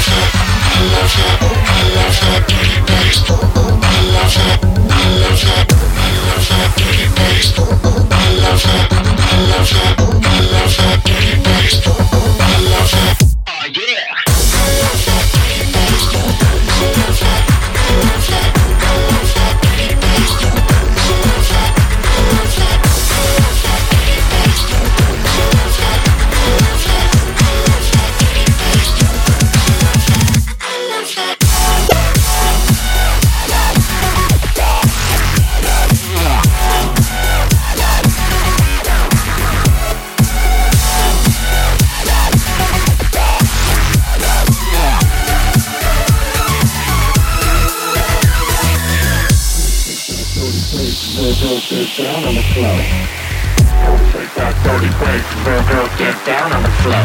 Get down on the floor. Shake that dirty bass, girl, get down on the floor.